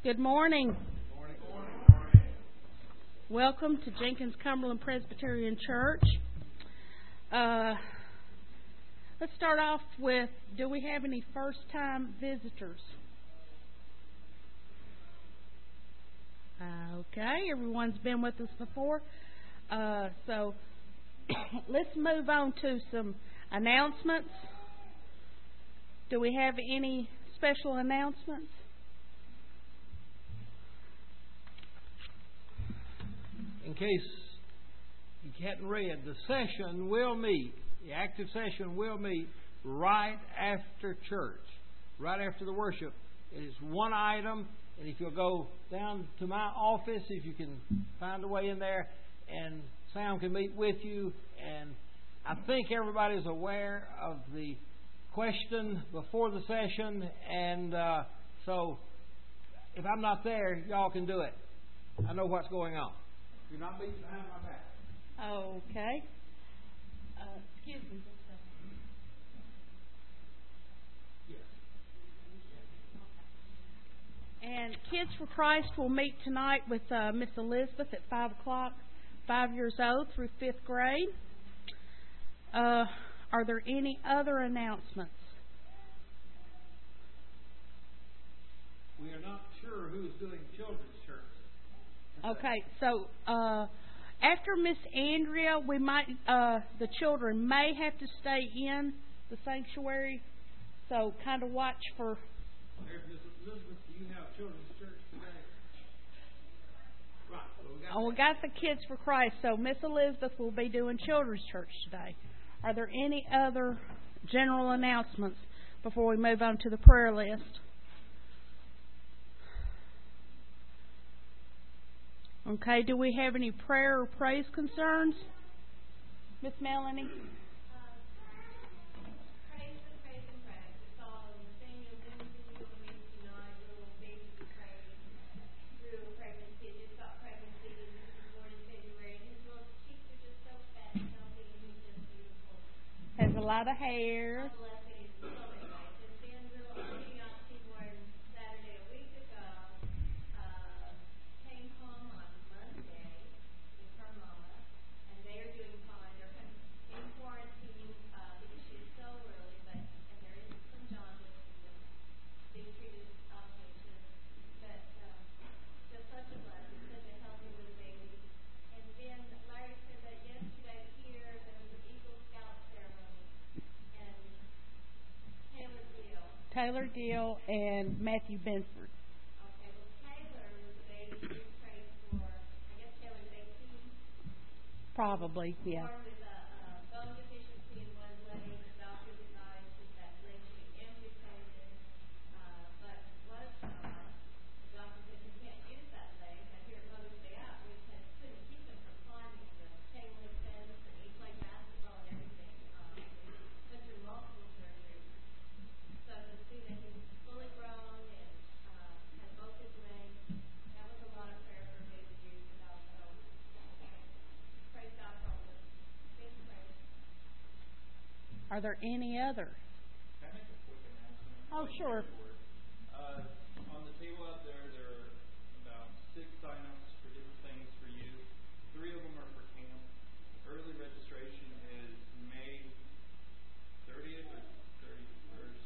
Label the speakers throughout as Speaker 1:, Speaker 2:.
Speaker 1: Good morning. Welcome to Jenkins Cumberland Presbyterian Church. Let's start off with, do we have any first-time visitors? Okay, everyone's been with us before. So let's move on to some announcements. Do we have any special announcements?
Speaker 2: In case you hadn't read, the session will meet, the active session will meet right after church, right after the worship. It is one item, and if you'll go down to my office, if you can find a way in there, and Sam can meet with you. And I think everybody's aware of the question before the session, and so if I'm not there, y'all can do it. I know what's going on. You're not beating behind my back.
Speaker 1: Okay. Excuse me.
Speaker 2: Yes.
Speaker 1: And Kids for Christ will meet tonight with Miss Elizabeth at 5 o'clock, 5 years old through 5th grade. Are there any other announcements?
Speaker 2: We are not sure who's doing children's church.
Speaker 1: Okay, so after Miss Andrea, we might the children may have to stay in the sanctuary. So kind of watch for.
Speaker 2: There's Miss Elizabeth. Do you have children's church today? Right. So
Speaker 1: we got the Kids for Christ. So Miss Elizabeth will be doing children's church today. Are there any other general announcements before we move on to the prayer list? Okay, do we have any prayer or praise concerns? Miss Melanie? Has a lot of hair. Taylor Gill and Matthew Benford.
Speaker 3: Okay, well, Taylor was the baby you prayed for. I guess Taylor's 18.
Speaker 1: Probably, yeah.
Speaker 3: Born with a bone deficiency in one leg. The doctors advised that leg should be amputated, but was not. The doctor said you can't use that leg. And here at Mother's Day out, we couldn't keep him from climbing the chain link fence, and he played basketball and everything. Went through multiple surgeries. So to see that he's fully grown and has both his legs, that was a lot of prayer for me to do. So praise God for all this. Big praise.
Speaker 1: Are there any other?
Speaker 4: Can I make a quick announcement?
Speaker 1: Oh, sure.
Speaker 4: On the table out there, there are about 6 sign-ups for different things for you. 3 of them are for camp. Early registration is May 30th or 31st.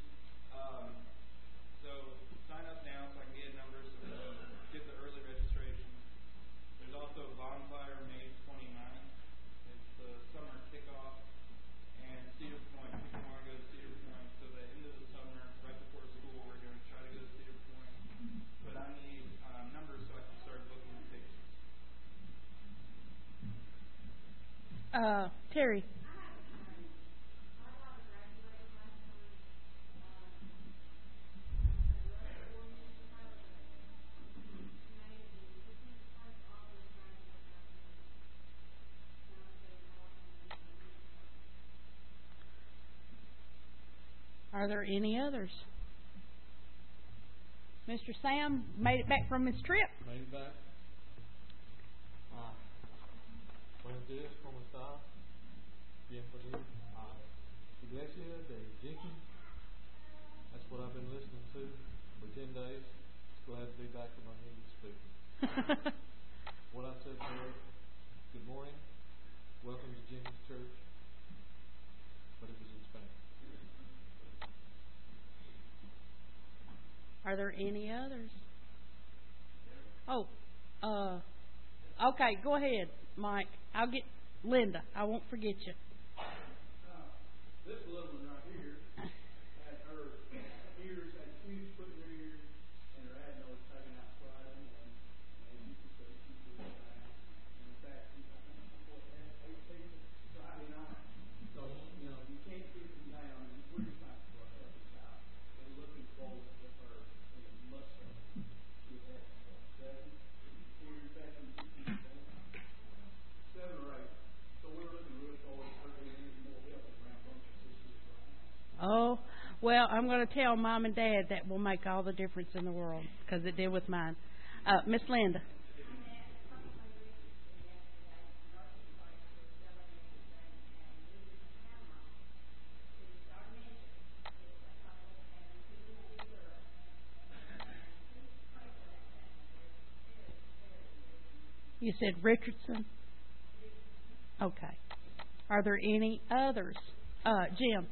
Speaker 4: So sign up now so I can get numbers so we can get the early registration. There's also Bonfire May 29th. It's the summer kickoff. And Cedar Point, people want to go to Cedar Point. So the end of the summer, right before school, we're going to try to go to Cedar Point. But I need numbers so I can start booking the tickets.
Speaker 1: Terry. Are there any others? Mr. Sam made it back from his trip.
Speaker 5: Made it back. Buenos días, ¿cómo está? Bienvenido a Iglesia de Jenkins. That's what I've been listening to for 10 days. Glad to be back in my native speaking. What I said there, good morning, welcome to Jimmy's Church, but it was in Spanish.
Speaker 1: Are there any others? Oh, okay, go ahead, Mike. I'll get Linda. I won't forget you.
Speaker 6: This little one right here had her ears, had tubes put in her ears, and her adenoids taken out Friday morning. And you can say she was fine. And in fact, I think before that, 8 people Friday night. So, you can't keep them down, and we're just trying to help us out. And looking forward to her being much better. She had 7 ear infections, 7 or 8. So we're looking real forward to her being more healthy around function this year right now.
Speaker 1: Oh, well, I'm going to tell Mom and Dad that will make all the difference in the world, because it did with mine. Miss Linda. You said Richardson? Okay. Are there any others? Jim.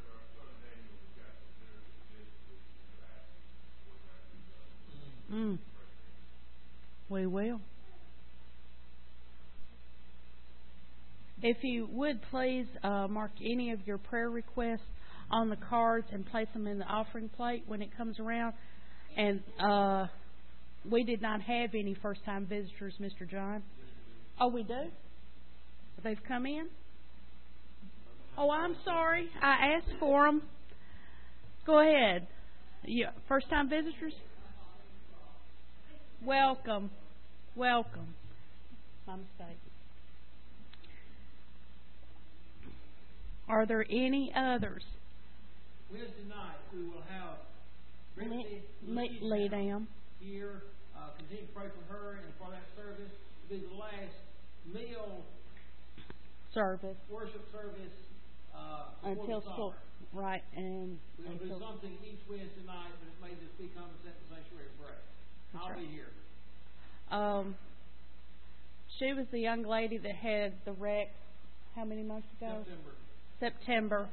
Speaker 1: We will. If you would please mark any of your prayer requests on the cards and place them in the offering plate when it comes around. And we did not have any first-time visitors, Mr. John. Oh, we do? They've come in? Oh, I'm sorry. I asked for them. Go ahead. First-time visitors? Welcome. Welcome. My mistake. Are there any others?
Speaker 2: Wednesday night we will have
Speaker 1: Lay down.
Speaker 2: here. Continue to pray for her and for that service. It'll be the last meal
Speaker 1: Service.
Speaker 2: worship service
Speaker 1: Until school. Right. And
Speaker 2: we'll do something each Wednesday night, but it may just be come and set the sanctuary and pray. I'll be here.
Speaker 1: She was the young lady that had the wreck how many months ago? September.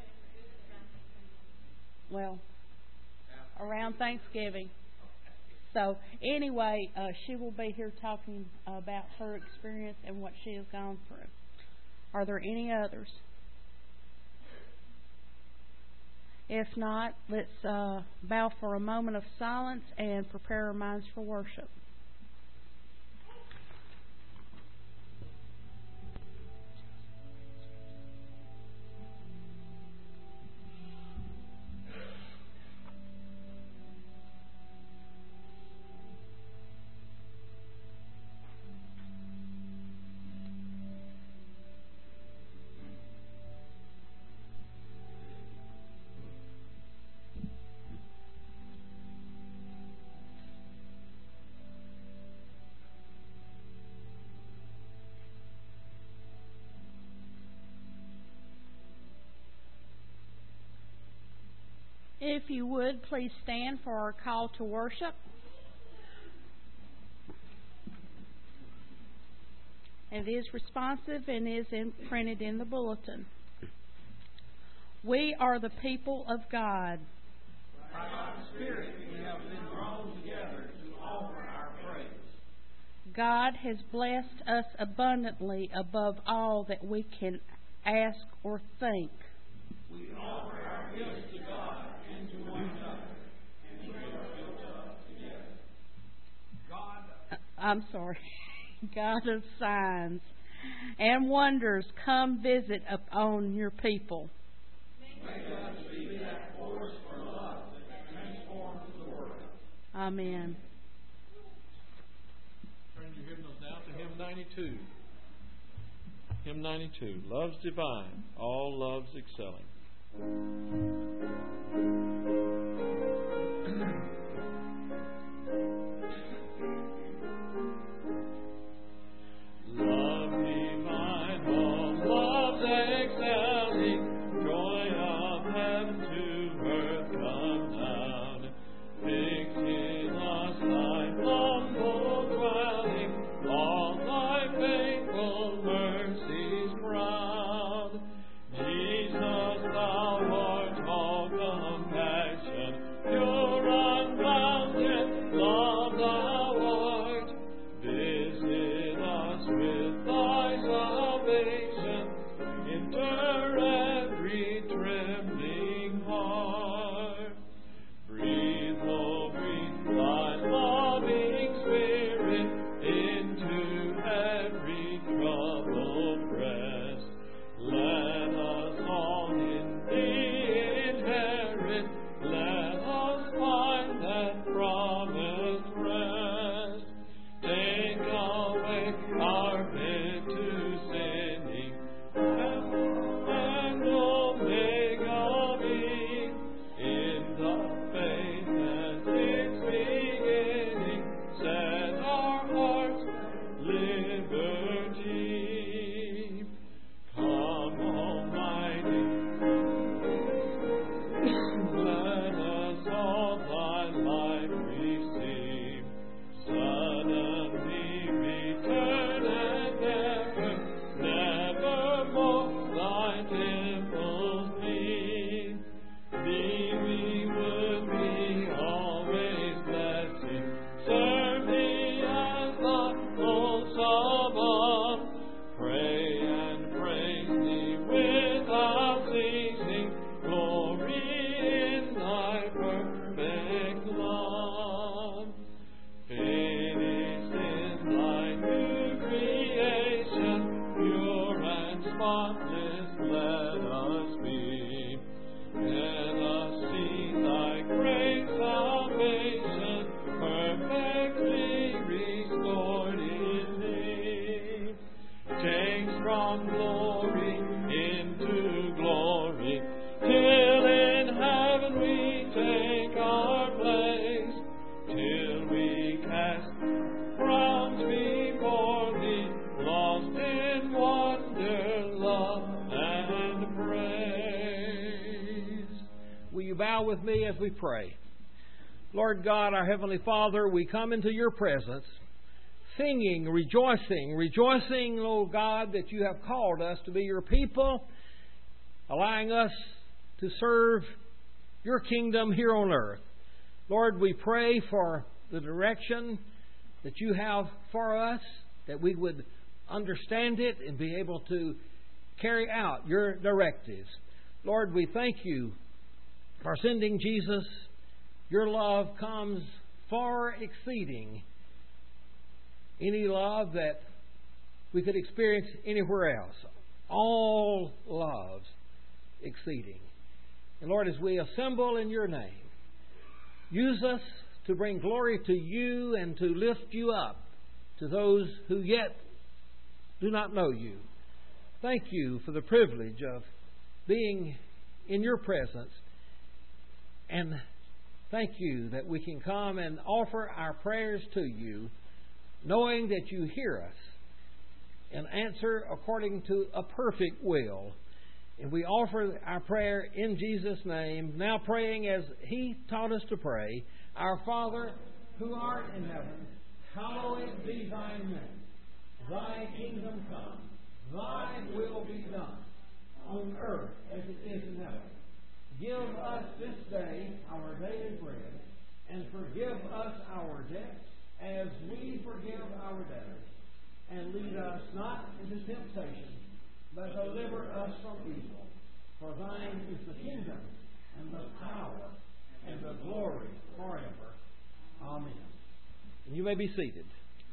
Speaker 1: Well, around Thanksgiving. So anyway, she will be here talking about her experience and what she has gone through. Are there any others? If not, let's bow for a moment of silence and prepare our minds for worship. If you would, please stand for our call to worship. It is responsive and is printed in the bulletin. We are the people of God.
Speaker 6: By God's Spirit, we have been drawn together to offer our praise.
Speaker 1: God has blessed us abundantly above all that we can ask or think.
Speaker 6: We offer our gifts to God and to one another, and we are built up together.
Speaker 1: God of signs and wonders, come visit upon your people.
Speaker 6: May God be that force for love that transforms the world.
Speaker 1: Amen.
Speaker 5: Turn your hymnals now to hymn 92. Hymn 92, Love's Divine, All Loves Excelling. Love divine, all loves excelling, joy of heaven to earth come down, fixing us from glory into glory, till in heaven we take our place, till we cast crowns before Thee, lost in wonder, love, and praise.
Speaker 2: Will you bow with me as we pray? Lord God, our Heavenly Father, we come into Your presence singing, rejoicing, Lord God, that You have called us to be Your people, allowing us to serve Your kingdom here on earth. Lord, we pray for the direction that You have for us, that we would understand it and be able to carry out Your directives. Lord, we thank You for sending Jesus. Your love comes far exceeding any love that we could experience anywhere else. All loves exceeding. And Lord, as we assemble in Your name, use us to bring glory to You and to lift You up to those who yet do not know You. Thank You for the privilege of being in Your presence, and thank You that we can come and offer our prayers to You, knowing that You hear us and answer according to a perfect will. And we offer our prayer in Jesus' name, now praying as He taught us to pray. Our Father, who art in heaven, hallowed be Thy name. Thy kingdom come. Thy will be done, on earth as it is in heaven. Give us this day our daily bread, and forgive us our debts as we forgive our debtors. And lead us not into temptation, but deliver us from evil. For Thine is the kingdom, and the power, and the glory forever. Amen. And you may be seated.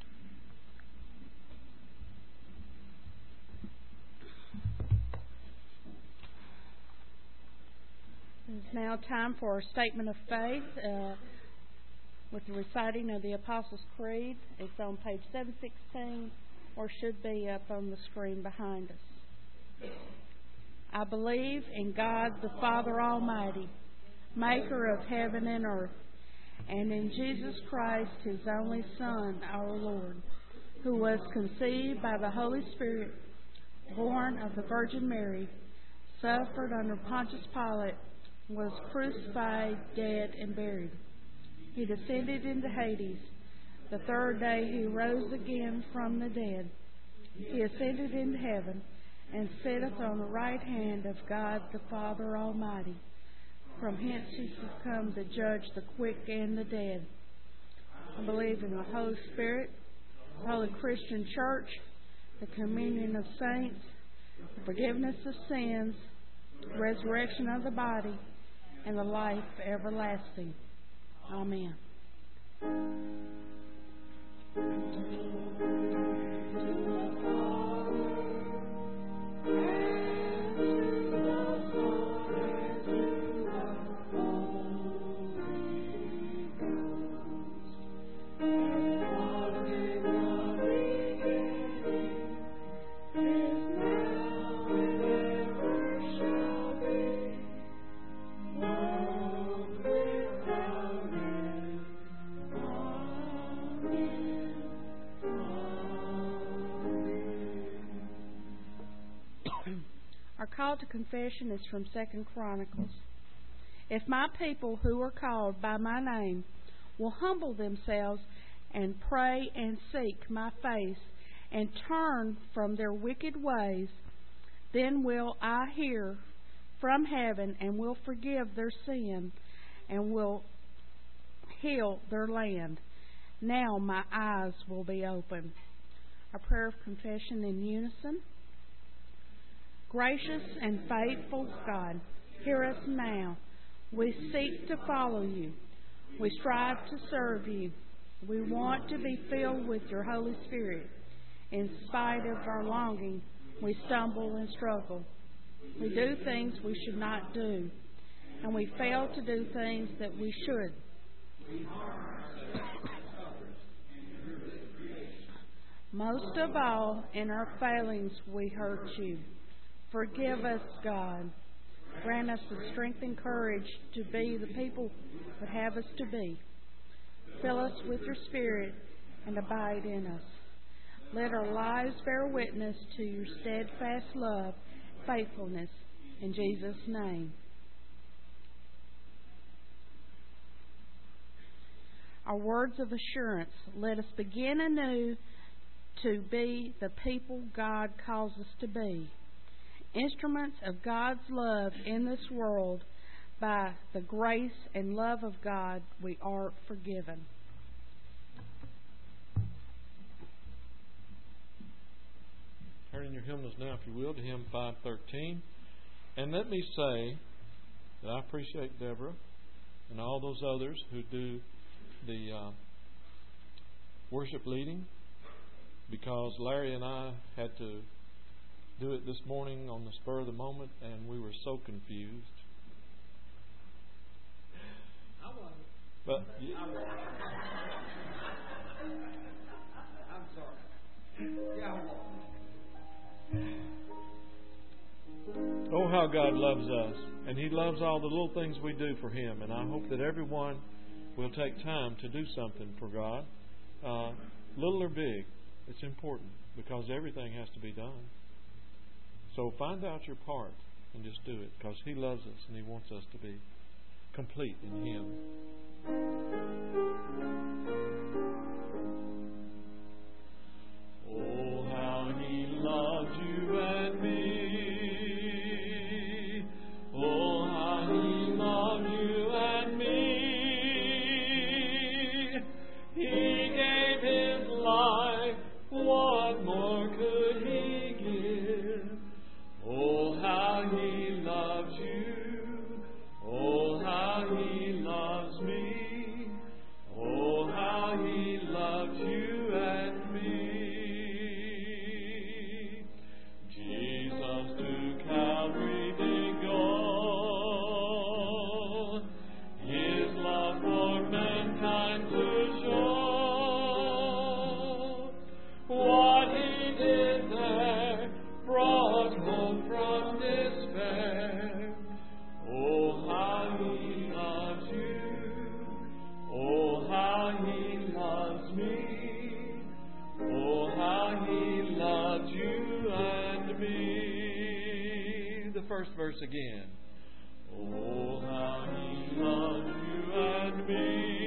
Speaker 1: It's now time for a statement of faith with the reciting of the Apostles' Creed. It's on page 716, or should be up on the screen behind us. I believe in God the Father Almighty, maker of heaven and earth, and in Jesus Christ, His only Son, our Lord, who was conceived by the Holy Spirit, born of the Virgin Mary, suffered under Pontius Pilate, was crucified, dead, and buried. He descended into Hades. The third day He rose again from the dead. He ascended into heaven, and sitteth on the right hand of God the Father Almighty. From hence He shall come to judge the quick and the dead. I believe in the Holy Spirit, the Holy Christian Church, the communion of saints, the forgiveness of sins, the resurrection of the body, and the life everlasting. Amen. Our call to confession is from 2 Chronicles. If my people who are called by my name will humble themselves and pray and seek my face and turn from their wicked ways, then will I hear from heaven and will forgive their sin and will heal their land. Now my eyes will be open. A prayer of confession in unison. Gracious and faithful God, hear us now. We seek to follow You. We strive to serve You. We want to be filled with Your Holy Spirit. In spite of our longing, we stumble and struggle. We do things we should not do, and we fail to do things that we should. Most of all, in our failings we hurt you. Forgive us, God. Grant us the strength and courage to be the people you would have us to be. Fill us with your Spirit and abide in us. Let our lives bear witness to your steadfast love, faithfulness. In Jesus' name. Our words of assurance. Let us begin anew to be the people God calls us to be. Instruments of God's love in this world. By the grace and love of God, we are forgiven.
Speaker 5: Turn in your hymnals now, if you will, to hymn 513. And let me say that I appreciate Deborah and all those others who do the worship leading, because Larry and I had to do it this morning on the spur of the moment, and we were so confused.
Speaker 2: I wasn't.
Speaker 5: But
Speaker 2: I'm sorry. Yeah, I was.
Speaker 5: oh, how God loves us, and He loves all the little things we do for Him. And I hope that everyone will take time to do something for God, little or big. It's important, because everything has to be done. So find out your part and just do it, because He loves us and He wants us to be complete in Him. Oh, how He loves you and me. Oh, how He loves you and me. He gave His life. What more could He give? Oh, how He loves you. Oh, how He loves me. Oh, how He loves you and me. Jesus to Calvary did go, His love for mankind to show. What He did there brought hope from despair. Oh, how He loves you. Oh, how He loves me. Oh, how He loves you and me. The first verse again. Oh, how He loves you and me.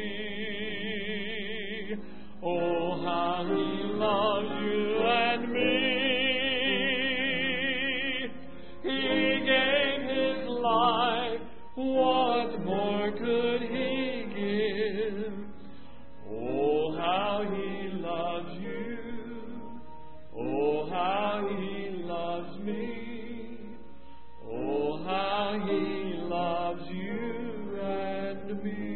Speaker 5: Oh, how He loves you and me. He gave His life. What more could He give? Oh, how He loves you. Oh, how He loves me. Oh, how He loves you and me.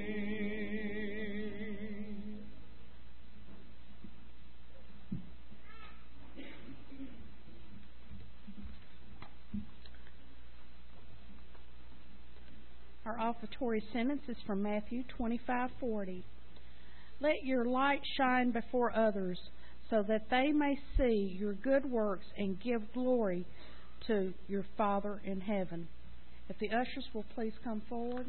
Speaker 1: Our offertory sentence is from Matthew 25:40. Let your light shine before others, so that they may see your good works and give glory to your Father in heaven. If the ushers will please come forward.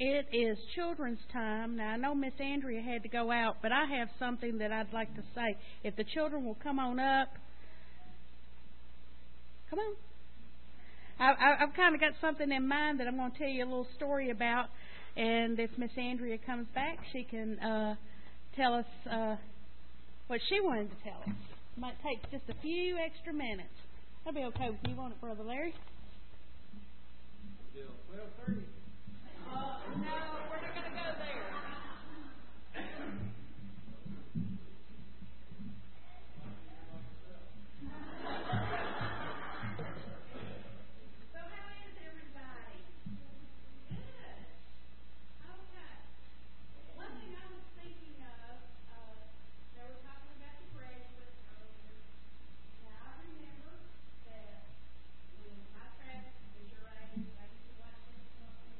Speaker 1: it is children's time. Now, I know Miss Andrea had to go out, but I have something that I'd like to say. If the children will come on up. Come on. I've kind of got something in mind that I'm going to tell you a little story about. And if Miss Andrea comes back, she can tell us what she wanted to tell us. It might take just a few extra minutes. That'll be okay with you, won't it, Brother Larry?
Speaker 2: 12:30.
Speaker 1: No, we're not going to go there.
Speaker 3: So how is everybody? Good. Okay. One thing I was thinking of, they were talking about the graduates earlier. Now I remember that when my Travis was your age, I used to watch this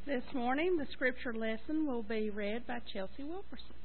Speaker 1: This morning, the scripture lesson will be read by Chelsea Wilkerson.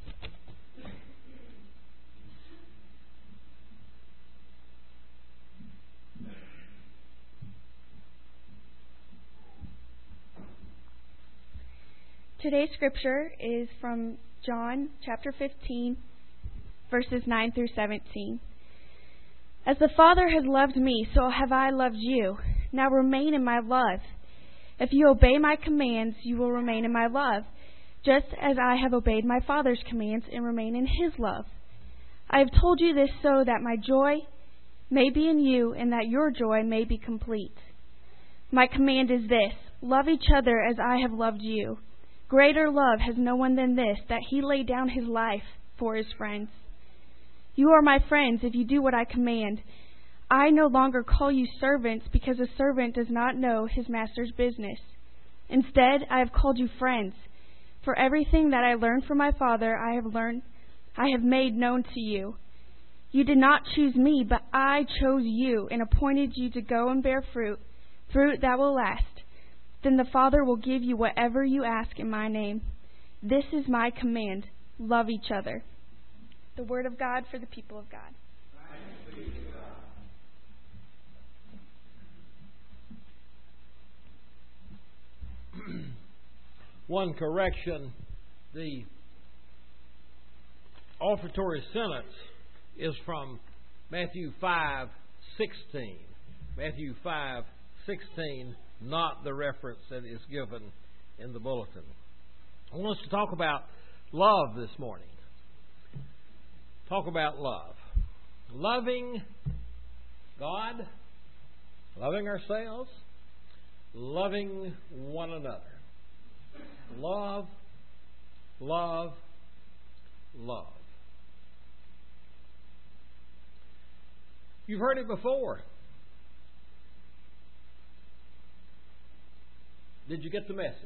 Speaker 7: Today's scripture is from John chapter 15, verses 9 through 17. As the Father has loved me, so have I loved you. Now remain in my love. If you obey my commands, you will remain in my love, just as I have obeyed my Father's commands and remain in his love. I have told you this so that my joy may be in you and that your joy may be complete. My command is this: love each other as I have loved you. Greater love has no one than this, that he lay down his life for his friends. You are my friends if you do what I command. I no longer call you servants, because a servant does not know his master's business. Instead, I have called you friends. For everything that I learned from my Father, I have made known to you. You did not choose me, but I chose you and appointed you to go and bear fruit that will last. Then the Father will give you whatever you ask in my name. This is my command: love each other. The word of God for the people of God.
Speaker 2: One correction: the offertory sentence is from Matthew 5:16. Matthew 5:16, not the reference that is given in the bulletin. I want us to talk about love this morning. Talk about love. Loving God, loving ourselves, loving one another. Love, love, love. You've heard it before. Did you get the message?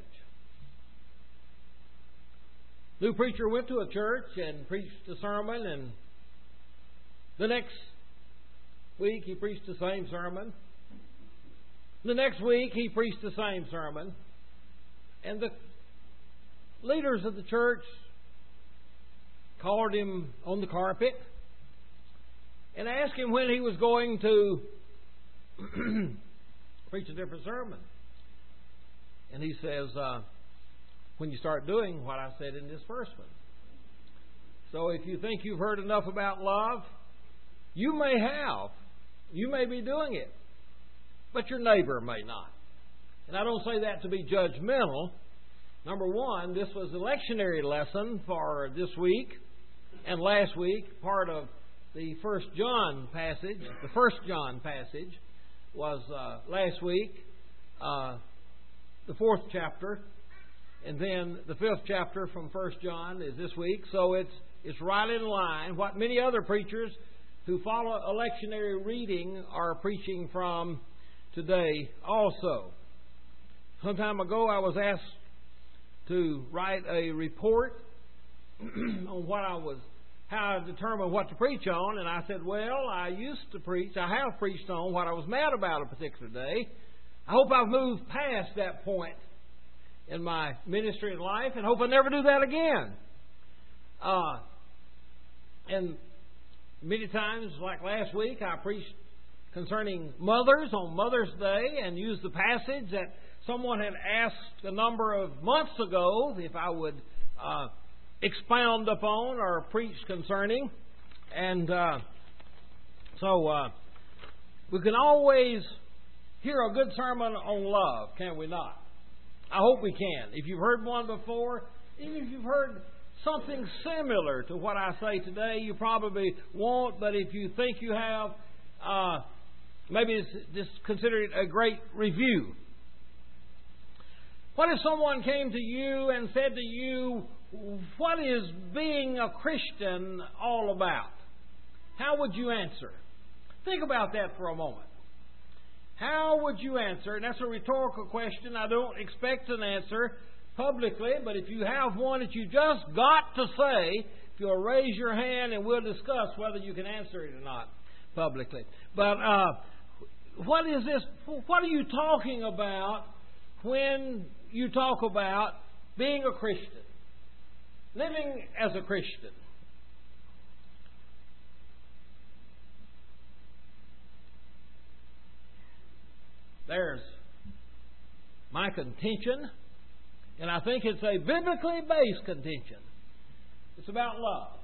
Speaker 2: New preacher went to a church and preached a sermon, and the next week he preached the same sermon. The next week he preached the same sermon. And the leaders of the church called him on the carpet and asked him when he was going to preach a different sermon. And he says, when you start doing what I said in this first one. So if you think you've heard enough about love, you may have. You may be doing it. But your neighbor may not. And I don't say that to be judgmental. Number one, this was a lectionary lesson for this week and last week. Part of the 1 John passage. The 1 John passage was last week, the 4th chapter. And then the 5th chapter from 1 John is this week. So it's right in line what many other preachers who follow a lectionary reading are preaching from today also. Some time ago I was asked to write a report on how I determined what to preach on, and I said, well, I have preached on what I was mad about a particular day. I hope I've moved past that point in my ministry and life, and hope I never do that again. And many times, like last week, I preached concerning mothers on Mother's Day and used the passage that someone had asked a number of months ago if I would expound upon or preach concerning. And so we can always hear a good sermon on love, can we not? I hope we can. If you've heard one before, even if you've heard something similar to what I say today, you probably won't. But if you think you have, maybe just consider it a great review. What if someone came to you and said to you, what is being a Christian all about? How would you answer? Think about that for a moment. How would you answer? And that's a rhetorical question. I don't expect an answer publicly, but if you have one that you just got to say, if you'll raise your hand and we'll discuss whether you can answer it or not publicly. But what is this? What are you talking about when you talk about being a Christian, living as a Christian, there's my contention, and I think it's a biblically based contention. It's about love.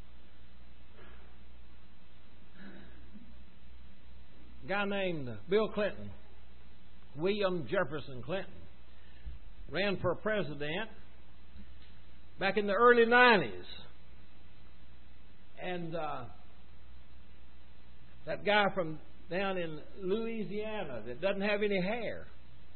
Speaker 2: A guy named Bill Clinton, William Jefferson Clinton, ran for president back in the early 90s. And that guy from down in Louisiana that doesn't have any hair,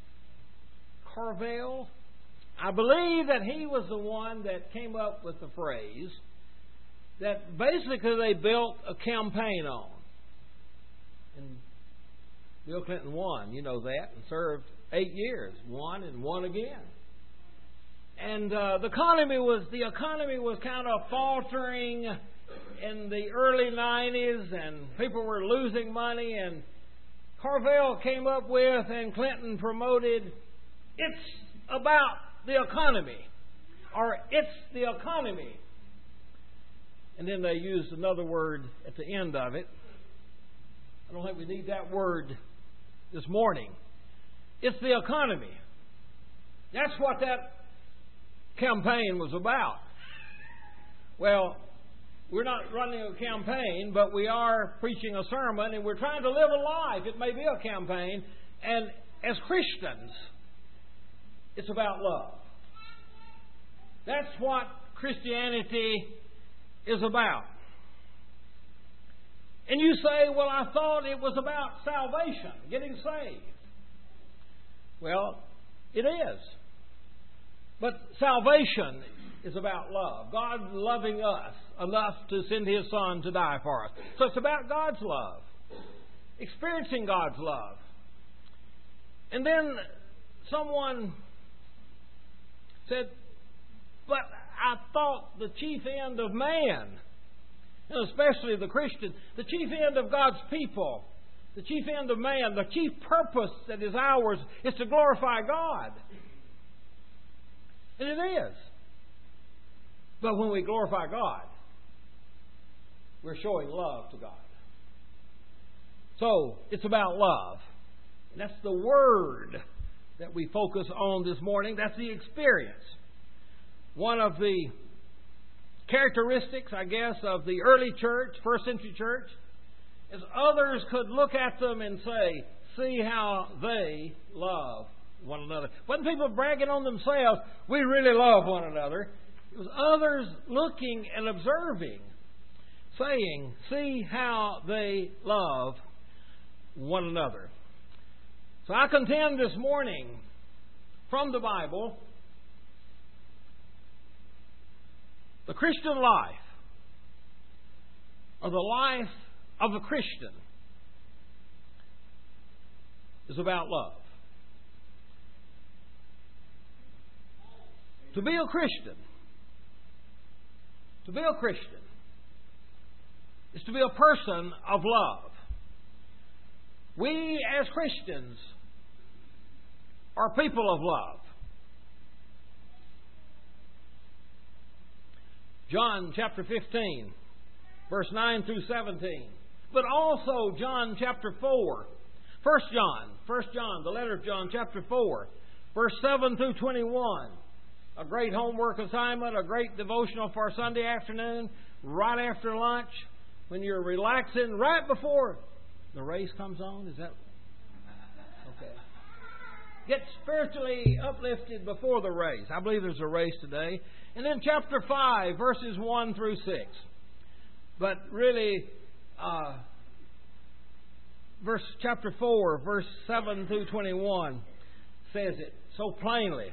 Speaker 2: Carvel, I believe that he was the one that came up with the phrase that basically they built a campaign on. And Bill Clinton won, you know that, and served 8 years, won and won again. And the economy was kind of faltering in the early 90s, and people were losing money. And Carvel came up with, and Clinton promoted, it's about the economy, or it's the economy. And then they used another word at the end of it. I don't think we need that word this morning. It's the economy. That's what that campaign was about. Well, we're not running a campaign, but we are preaching a sermon, and we're trying to live a life. It may be a campaign, and as Christians, it's about love. That's what Christianity is about. And you say, well, I thought it was about salvation, getting saved. Well, it is. But salvation is about love. God loving us enough to send His Son to die for us. So it's about God's love. Experiencing God's love. And then someone said, but I thought the chief end of man, and especially the Christian, the chief end of God's people, the chief end of man, the chief purpose that is ours is to glorify God. And it is. But when we glorify God, we're showing love to God. So, it's about love. And that's the word that we focus on this morning. That's the experience. One of the characteristics, I guess, of the early church, first century church, is others could look at them and say, see how they love one another. Wasn't people bragging on themselves, we really love one another. It was others looking and observing, saying, see how they love one another. So I contend this morning from the Bible, the Christian life, or the life of a Christian, is about love. To be a Christian is to be a person of love. We as Christians are people of love. John chapter 15, verse 9 through 17. But also John chapter 4. 1 John, the letter of John chapter 4, verse 7 through 21. A great homework assignment, a great devotional for Sunday afternoon, right after lunch, when you're relaxing, right before the race comes on. Is that okay? Get spiritually uplifted before the race. I believe there's a race today. And then chapter 5, verses 1 through 6. But really, chapter 4, verse 7 through 21 says it so plainly.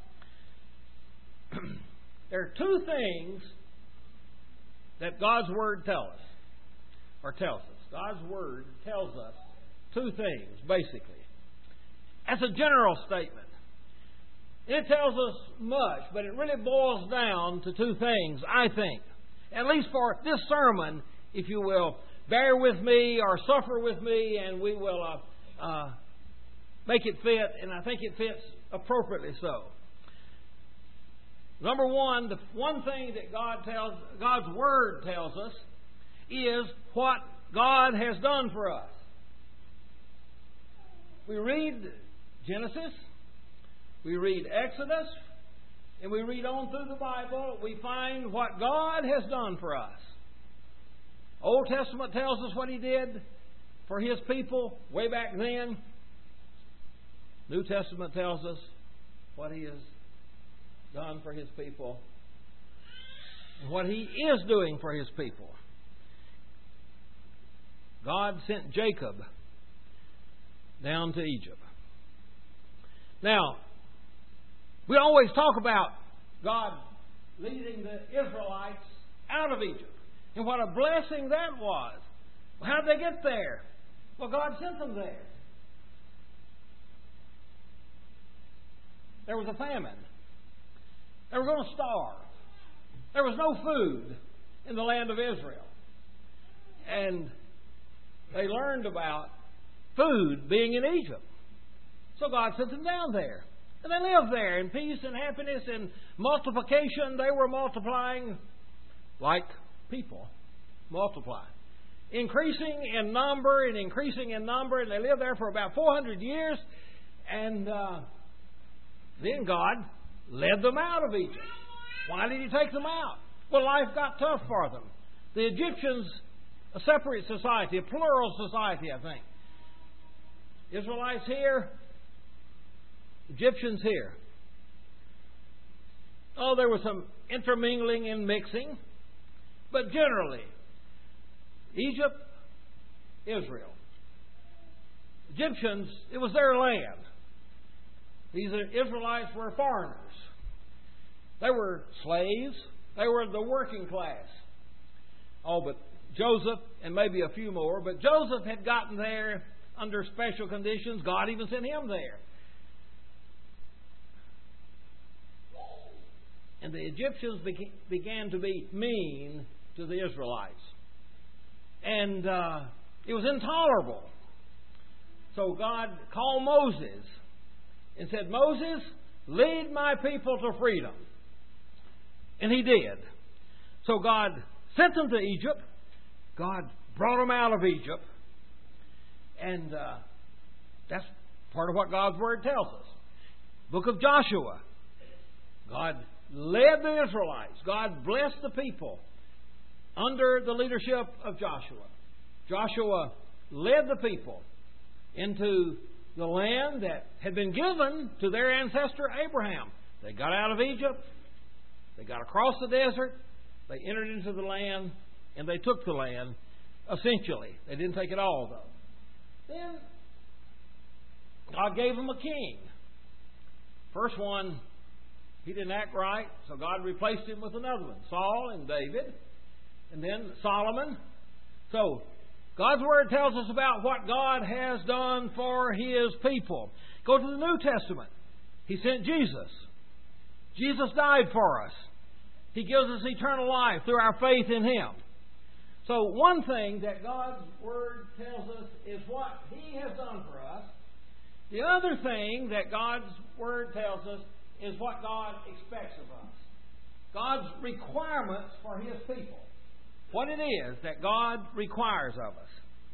Speaker 2: There are two things that God's Word tells us. God's Word tells us two things, basically. That's a general statement. It tells us much, but it really boils down to two things, I think. At least for this sermon, if you will, bear with me or suffer with me, and we will make it fit, and I think it fits appropriately so. Number one, the one thing that God's Word tells us is what God has done for us. We read Genesis, we read Exodus, and we read on through the Bible, we find what God has done for us. Old Testament tells us what He did for His people way back then. New Testament tells us what He has done for His people and what He is doing for His people. God sent Jacob down to Egypt. Now, we always talk about God leading the Israelites out of Egypt and what a blessing that was. Well, how did they get there? Well, God sent them there. There was a famine. They were going to starve. There was no food in the land of Israel. And they learned about food being in Egypt. So God sent them down there. And they lived there in peace and happiness and multiplication. They were multiplying like people multiply. Increasing in number and increasing in number. And they lived there for about 400 years. And then God led them out of Egypt. Why did He take them out? Well, life got tough for them. The Egyptians, a separate society, a plural society, I think. Israelites here, Egyptians here. Oh, there was some intermingling and mixing. But generally, Egypt, Israel. Egyptians, it was their land. These Israelites were foreigners. They were slaves. They were the working class. Oh, but Joseph, and maybe a few more, but Joseph had gotten there under special conditions. God even sent him there. And the Egyptians began to be mean to the Israelites. And it was intolerable. So God called Moses and said, Moses, lead my people to freedom. And he did. So God sent them to Egypt. God brought them out of Egypt. And that's part of what God's Word tells us. Book of Joshua. God led the Israelites. God blessed the people under the leadership of Joshua. Joshua led the people into the land that had been given to their ancestor Abraham. They got out of Egypt. They got across the desert. They entered into the land. And they took the land, essentially. They didn't take it all, though. Then God gave them a king. First one, he didn't act right, so God replaced him with another one. Saul and David. And then Solomon. So, God's Word tells us about what God has done for His people. Go to the New Testament. He sent Jesus. Jesus died for us. He gives us eternal life through our faith in Him. So one thing that God's Word tells us is what He has done for us. The other thing that God's Word tells us is what God expects of us. God's requirements for His people. What it is that God requires of us.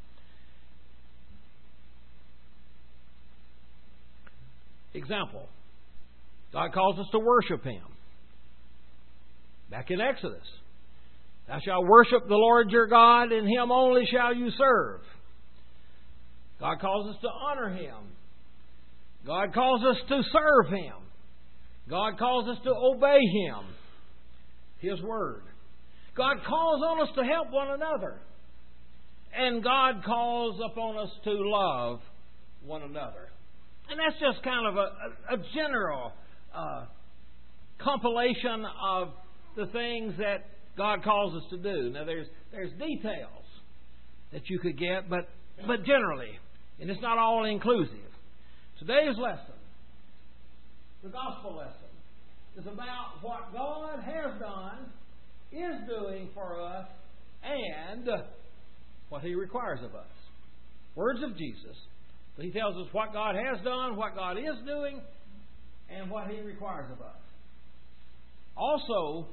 Speaker 2: Example. God calls us to worship Him. Back in Exodus. Thou shalt worship the Lord your God, and Him only shall you serve. God calls us to honor Him. God calls us to serve Him. God calls us to obey Him. His Word. God calls on us to help one another. And God calls upon us to love one another. And that's just kind of a general compilation of the things that God calls us to do. Now, there's details that you could get, but generally, and it's not all inclusive. Today's lesson, the gospel lesson, is about what God has done, is doing for us, and what He requires of us. Words of Jesus. He tells us what God has done, what God is doing, and what He requires of us. Also,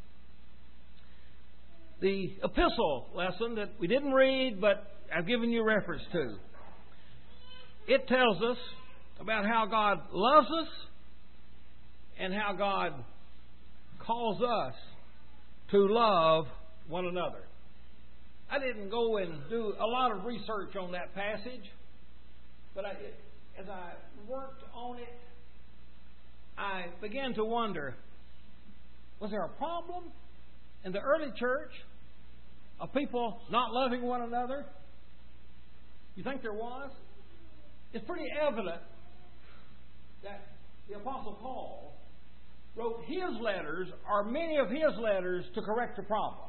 Speaker 2: the epistle lesson that we didn't read, but I've given you reference to. It tells us about how God loves us and how God calls us to love one another. I didn't go and do a lot of research on that passage, but as I worked on it, I began to wonder, was there a problem in the early church of people not loving one another? You think there was? It's pretty evident that the Apostle Paul wrote his letters, or many of his letters, to correct the problem.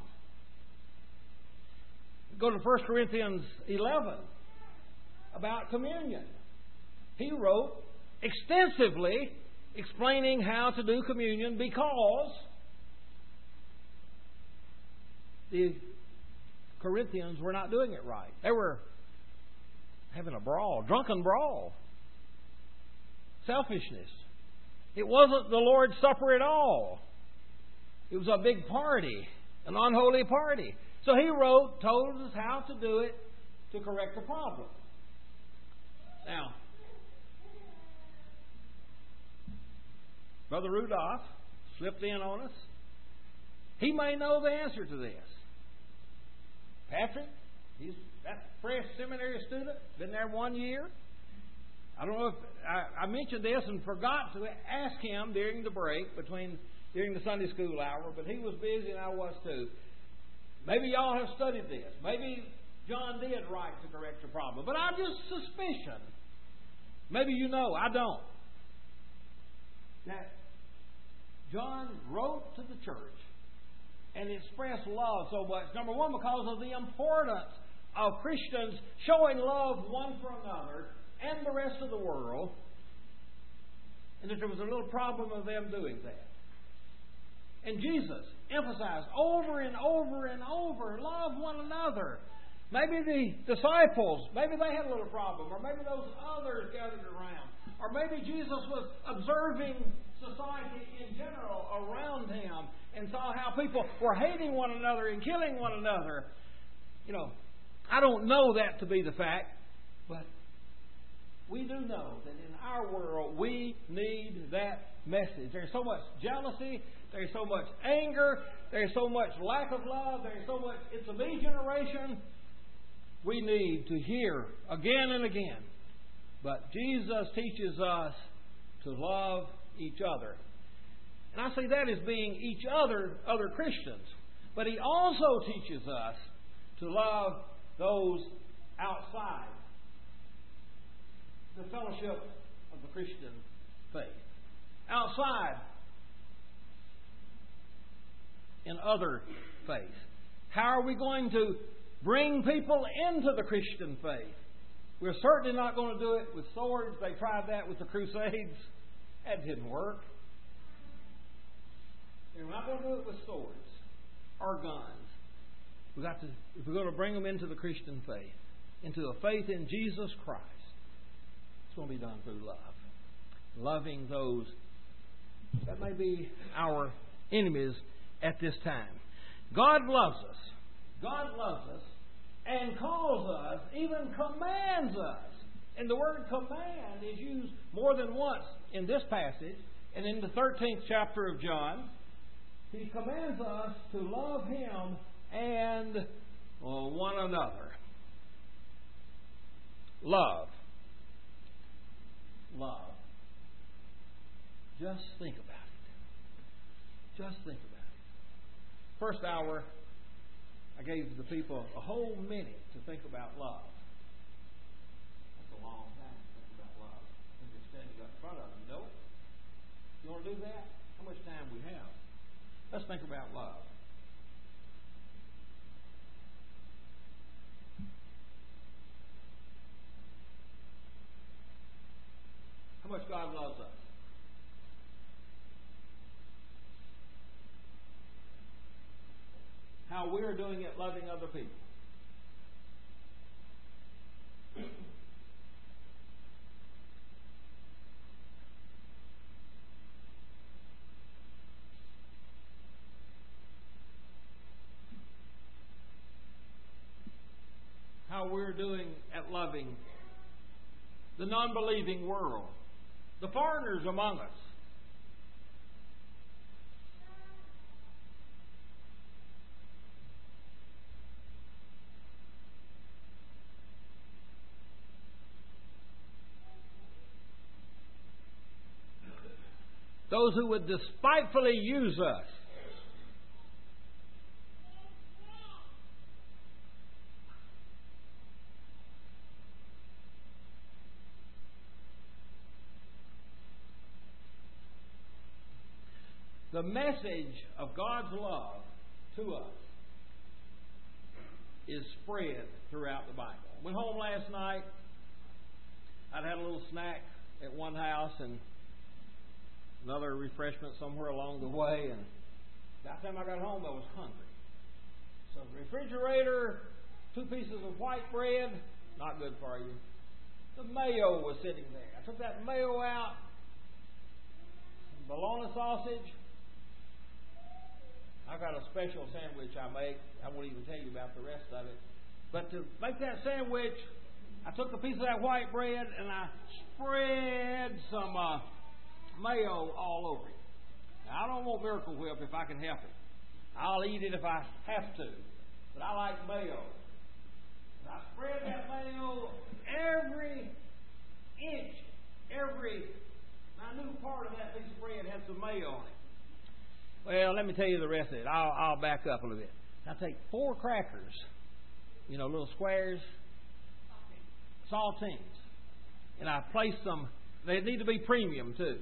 Speaker 2: Go to 1 Corinthians 11 about communion. He wrote extensively explaining how to do communion because the Corinthians were not doing it right. They were having a brawl, drunken brawl. Selfishness. It wasn't the Lord's Supper at all. It was a big party, an unholy party. So he wrote, told us how to do it to correct the problem. Now, Brother Rudolph slipped in on us. He may know the answer to this. Patrick, he's that fresh seminary student, been there 1 year. I don't know if I mentioned this and forgot to ask him during the break during the Sunday school hour, but he was busy and I was too. Maybe y'all have studied this. Maybe John did write to correct the problem, but I just suspicion. Maybe you know, I don't. That John wrote to the church and expressed love so much. Number one, because of the importance of Christians showing love one for another and the rest of the world, and that there was a little problem of them doing that. And Jesus emphasized over and over and over, love one another. Maybe the disciples, maybe they had a little problem, or maybe those others gathered around, or maybe Jesus was observing society in general around him and saw how people were hating one another and killing one another. You know, I don't know that to be the fact, but we do know that in our world we need that message. There's so much jealousy, there's so much anger, there's so much lack of love, there's so much, it's a me generation. We need to hear again and again. But Jesus teaches us to love each other. And I see that as being each other Christians. But He also teaches us to love those outside the fellowship of the Christian faith. Outside in other faiths. How are we going to bring people into the Christian faith? We're certainly not going to do it with swords. They tried that with the Crusades. That didn't work. We're not going to do it with swords or guns. If we're going to bring them into the Christian faith, into a faith in Jesus Christ, it's going to be done through love. Loving those that may be our enemies at this time. God loves us. God loves us and calls us, even commands us. And the word command is used more than once in this passage and in the 13th chapter of John. He commands us to love Him and one another. Love. Love. Just think about it. Just think about it. First hour, I gave the people a whole minute to think about love. That's a long time to think about love. I think they're standing up in front of them. Nope. You want to do that? How much time we have? Let's think about love. How much God loves us. How we're doing it loving other people. how we're doing at loving the non-believing world, the foreigners among us. Those who would despitefully use us. The message of God's love to us is spread throughout the Bible. Went home last night. I'd had a little snack at one house and another refreshment somewhere along the way, and by the time I got home, I was hungry. So the refrigerator, 2 pieces of white bread, not good for you. The mayo was sitting there. I took that mayo out, bologna sausage. I got a special sandwich I make. I won't even tell you about the rest of it. But to make that sandwich, I took a piece of that white bread and I spread some mayo all over it. Now, I don't want Miracle Whip if I can help it. I'll eat it if I have to. But I like mayo. And I spread that mayo every inch, every minute part of that piece of bread had some mayo on it. Well, let me tell you the rest of it. I'll back up a little bit. I take 4 crackers, little squares, saltines, and I place them. They need to be premium too.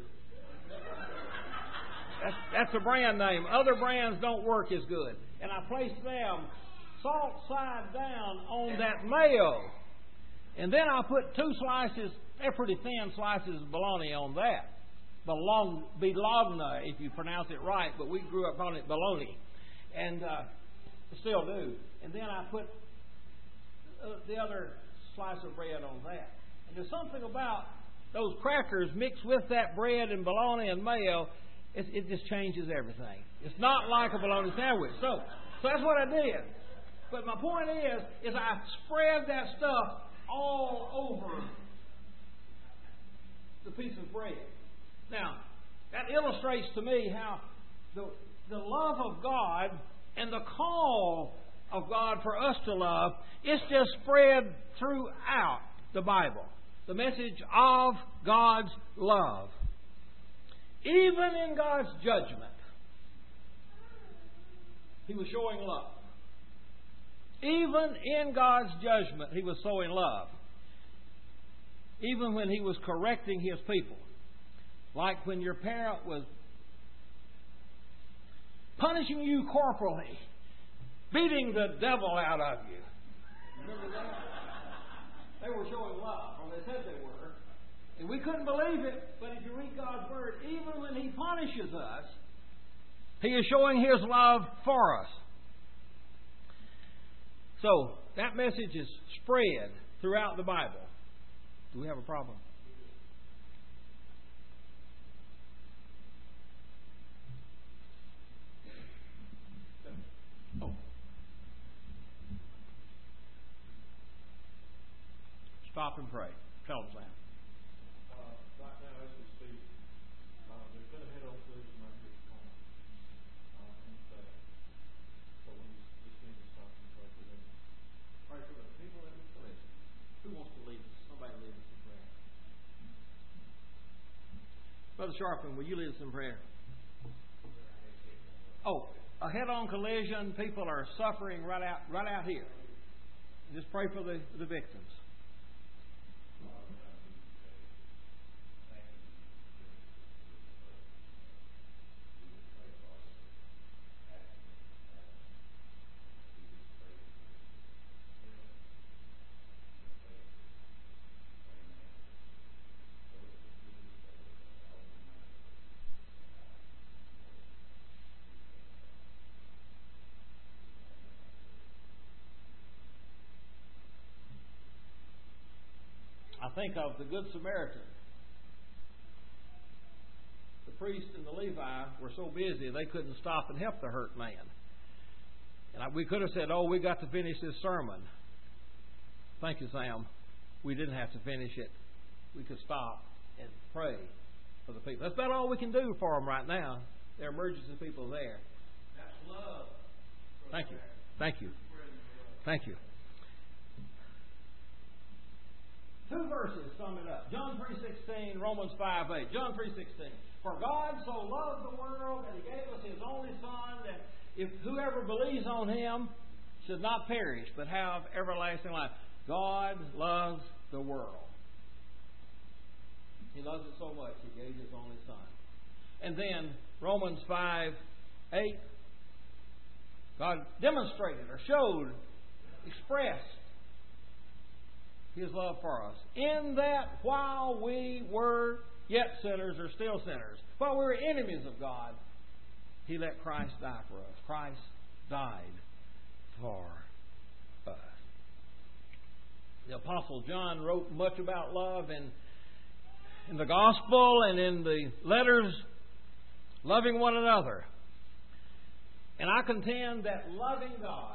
Speaker 2: That's a brand name. Other brands don't work as good. And I place them salt side down on that mayo. And then I put 2 slices, they're pretty thin slices of bologna on that. Bologna, if you pronounce it right, but we grew up calling it bologna. And still do. And then I put the other slice of bread on that. And there's something about those crackers mixed with that bread and bologna and mayo, it just changes everything. It's not like a bologna sandwich. So that's what I did. But my point is I spread that stuff all over the piece of bread. Now, that illustrates to me how the love of God and the call of God for us to love is just spread throughout the Bible. The message of God's love. Even in God's judgment, He was showing love. Even in God's judgment, He was showing love. Even when He was correcting His people. Like when your parent was punishing you corporally, beating the devil out of you. Remember that? They were showing love, or they said they were. And we couldn't believe it, but if you read God's Word, even when He punishes us, He is showing His love for us. So, that message is spread throughout the Bible. Do we have a problem? Oh. Stop and pray. Tell us that.
Speaker 5: Right now, as we speak, there's been a head-on collision right here at the corner. So we just need to stop and pray for them.
Speaker 2: Pray for the people in the collision. Who wants to lead us? Somebody lead us in prayer. Brother Sharpton, will you lead us in prayer? Oh, a head-on collision. People are suffering right out here. Just pray for the victims. I think of the Good Samaritan. The priest and the Levi were so busy they couldn't stop and help the hurt man. And we could have said, we got to finish this sermon. Thank you, Sam. We didn't have to finish it. We could stop and pray for the people. That's about all we can do for them right now. There are emergency people there.
Speaker 4: That's love.
Speaker 2: Thank you. Thank you. Thank you. 2 verses sum it up. John 3:16, Romans 5:8. John 3:16. For God so loved the world that He gave us His only Son, that if whoever believes on Him should not perish, but have everlasting life. God loves the world. He loves it so much, He gave His only Son. And then Romans 5:8. God demonstrated or showed, expressed His love for us. In that while we were yet sinners or still sinners, while we were enemies of God, He let Christ die for us. Christ died for us. The Apostle John wrote much about love in the Gospel and in the letters, loving one another. And I contend that loving God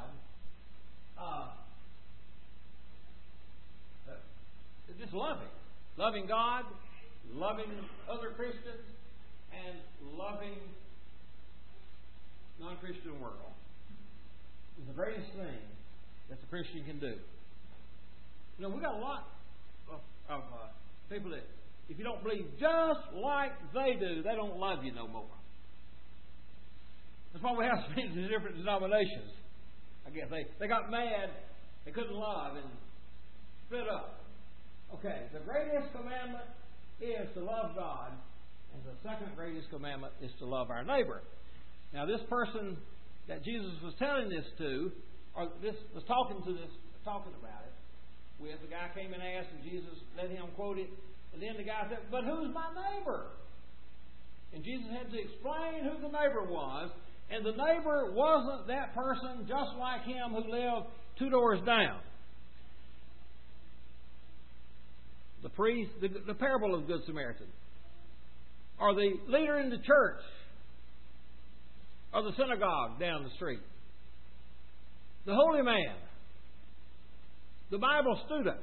Speaker 2: just loving God, loving other Christians, and loving non-Christian world is the greatest thing that the Christian can do. You know, we got a lot of people that, if you don't believe just like they do, they don't love you no more. That's why we have so many different denominations. I guess they got mad, they couldn't love, and split up. Okay, the greatest commandment is to love God, and the second greatest commandment is to love our neighbor. Now, this person that Jesus was telling this to, or this was talking about it, with the guy came and asked, and Jesus let him quote it, and then the guy said, "But who's my neighbor?" And Jesus had to explain who the neighbor was, and the neighbor wasn't that person just like him who lived 2 doors down. The priest, the parable of the Good Samaritan, or the leader in the church, or the synagogue down the street, the holy man, the Bible student.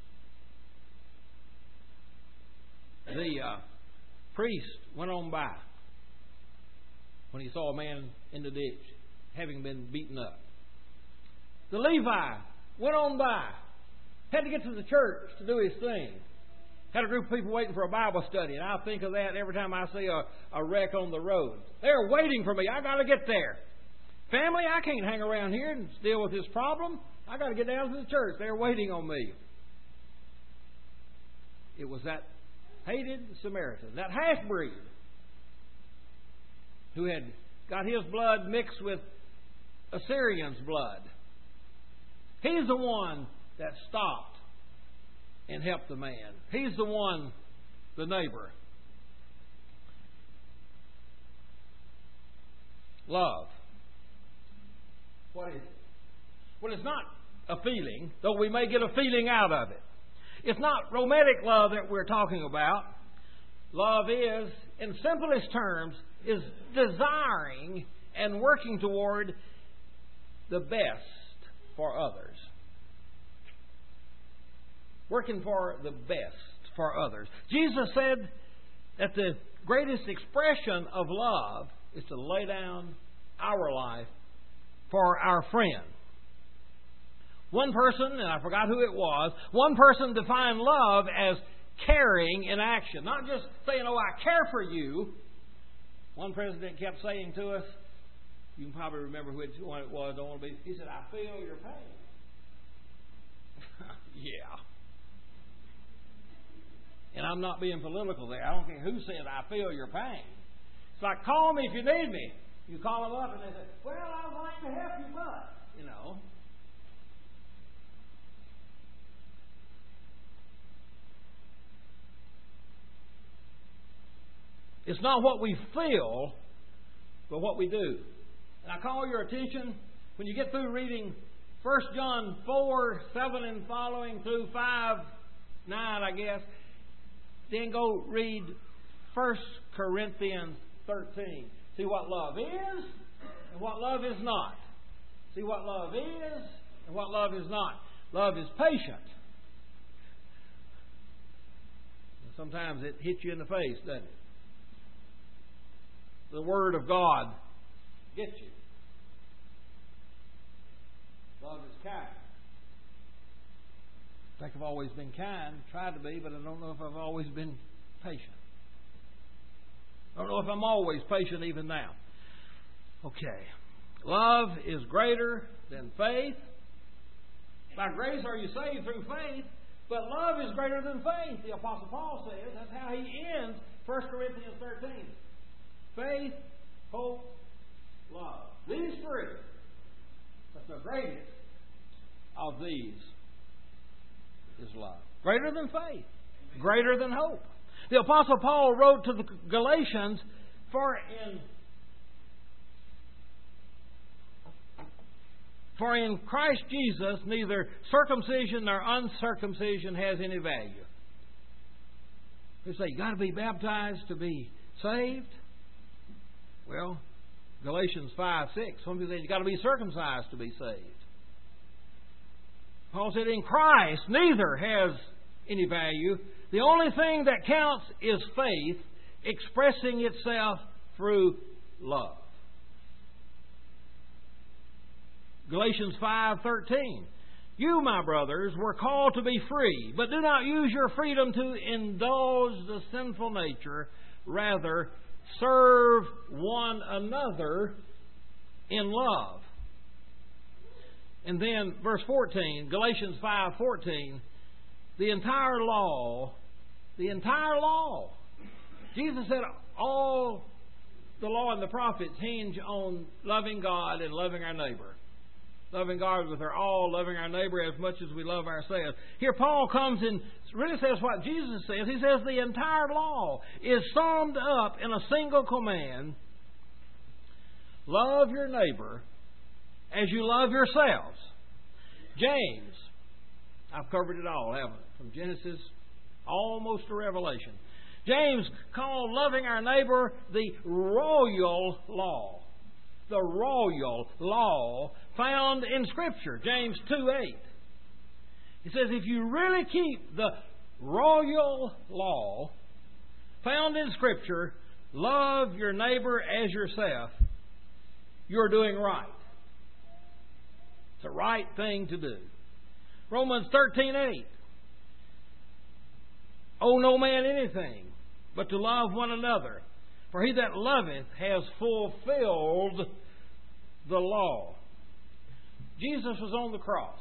Speaker 2: The priest went on by when he saw a man in the ditch having been beaten up. The Levi went on by, had to get to the church to do his thing. Had a group of people waiting for a Bible study, and I think of that every time I see a wreck on the road. They're waiting for me. I got to get there. Family, I can't hang around here and deal with this problem. I got to get down to the church. They're waiting on me. It was that hated Samaritan, that half-breed, who had got his blood mixed with Assyrian's blood. He's the one that stopped and helped the man. He's the one, the neighbor. Love. What is it? Well, it's not a feeling, though we may get a feeling out of it. It's not romantic love that we're talking about. Love is, in simplest terms, is desiring and working toward the best for others. Working for the best for others. Jesus said that the greatest expression of love is to lay down our life for our friend. One person, and I forgot who it was, one person defined love as caring in action. Not just saying, "Oh, I care for you." One president kept saying to us, you can probably remember which one it was, don't want to be, he said, "I feel your pain." Yeah. And I'm not being political there. I don't care who said, "I feel your pain." It's like, call me if you need me. You call them up and they say, "Well, I'd like to help you, but," you know. It's not what we feel, but what we do. And I call your attention, when you get through reading 1 John 4, 7 and following through 5, 9, I guess, then go read 1 Corinthians 13. See what love is and what love is not. See what love is and what love is not. Love is patient. Sometimes it hits you in the face, doesn't it? The Word of God gets you. Love is kind. I think I've always been kind, tried to be, but I don't know if I've always been patient. I don't know if I'm always patient even now. Okay. Love is greater than faith. By grace are you saved through faith, but love is greater than faith, the Apostle Paul says. That's how he ends 1 Corinthians 13. Faith, hope, love. These three. But the greatest of these is love. Greater than faith. Greater than hope. The Apostle Paul wrote to the Galatians, For in Christ Jesus neither circumcision nor uncircumcision has any value. They say, you got to be baptized to be saved. Well, Galatians 5:6. Some people say you got to be circumcised to be saved. Paul said, in Christ neither has any value. The only thing that counts is faith expressing itself through love. Galatians 5:13. You, my brothers, were called to be free, but do not use your freedom to indulge the sinful nature. Rather, serve one another in love. And then verse 14, Galatians 5:14, the entire law. Jesus said all the law and the prophets hinge on loving God and loving our neighbor. Loving God with our all, loving our neighbor as much as we love ourselves. Here Paul comes and really says what Jesus says. He says the entire law is summed up in a single command. Love your neighbor as you love yourselves. James, I've covered it all, haven't I? From Genesis almost to Revelation. James called loving our neighbor the royal law. The royal law found in Scripture. James 2:8. He says, if you really keep the royal law found in Scripture, love your neighbor as yourself, you're doing right. It's the right thing to do. Romans 13:8. Owe no man anything but to love one another. For he that loveth has fulfilled the law. Jesus was on the cross.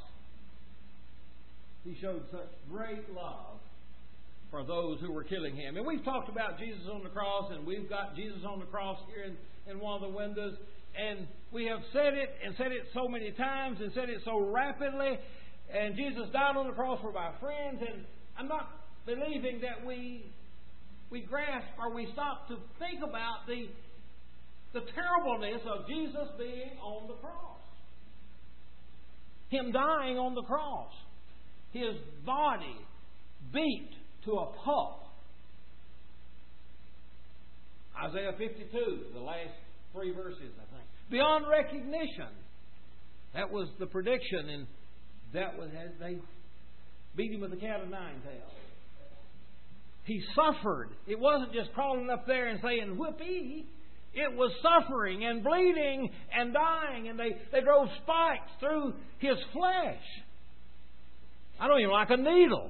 Speaker 2: He showed such great love for those who were killing him. And we've talked about Jesus on the cross, and we've got Jesus on the cross here in one of the windows. And we have said it so many times and said it so rapidly. And Jesus died on the cross for my friends. And I'm not believing that we grasp or we stop to think about the terribleness of Jesus being on the cross. Him dying on the cross. His body beat to a pulp. Isaiah 52, the last 3 verses, I think. Beyond recognition. That was the prediction, and that was as they beat him with a cat of 9 tails. He suffered. It wasn't just crawling up there and saying, whoopee. It was suffering and bleeding and dying. And they drove spikes through his flesh. I don't even like a needle.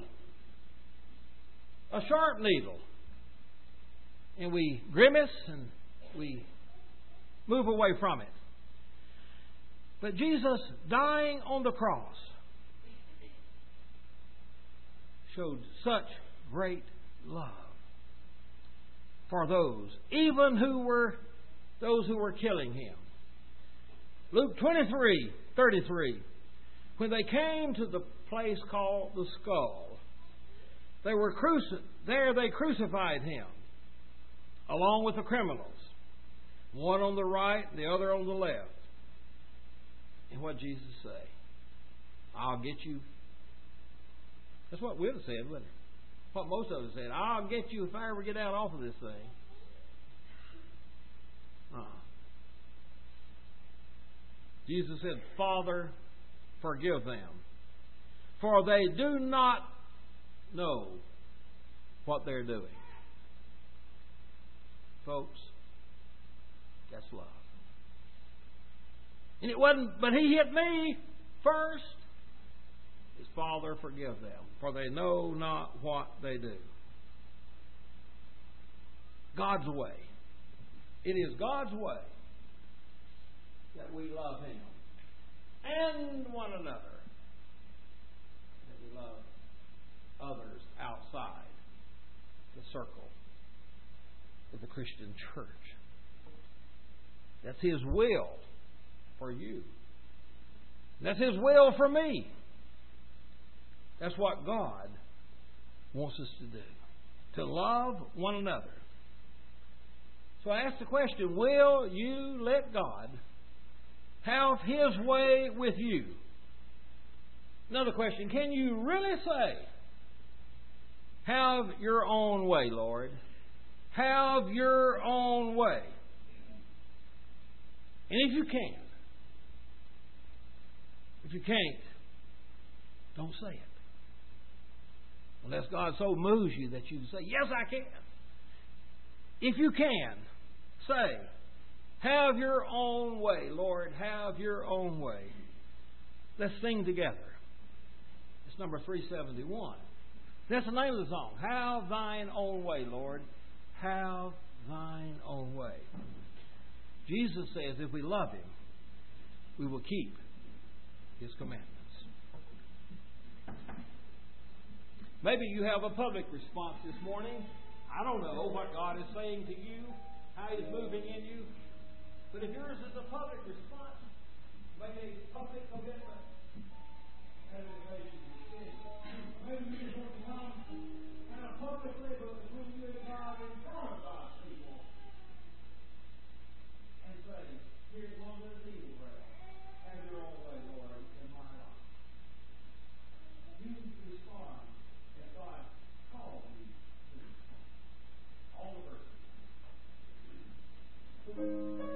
Speaker 2: A sharp needle. And we grimace and we move away from it. But Jesus dying on the cross showed such great love for those, even those who were killing him. Luke 23:33. When they came to the place called the Skull, they crucified him along with the criminals, one on the right, the other on the left. And what did Jesus say? I'll get you. That's what we'd have said, wouldn't it? What most of us said. I'll get you if I ever get out off of this thing. Jesus said, Father, forgive them, for they do not know what they're doing. Folks, that's love. And it wasn't, but He hit me first. His Father, forgive them, for they know not what they do. God's way. It is God's way that we love Him and one another. That we love others outside the circle of the Christian church. That's His will for you. That's His will for me. That's what God wants us to do. To love one another. So I ask the question, will you let God have His way with you? Another question, can you really say, have your own way, Lord? Have your own way. And if you can't, don't say it. Unless God so moves you that you can say, yes, I can. If you can, say, have your own way, Lord, have your own way. Let's sing together. It's number 371. That's the name of the song. Have thine own way, Lord. Have thine own way. Jesus says if we love Him, we will keep His commandments. Maybe you have a public response this morning. I don't know what God is saying to you, how He's moving in you. But if yours is a public response, make a public commitment. Maybe you just want to come and a public labor between you and God in front of God's people and say, here's one of the evil realm. Have your own way, Lord, in my life. You respond as God calls you to. All the verses.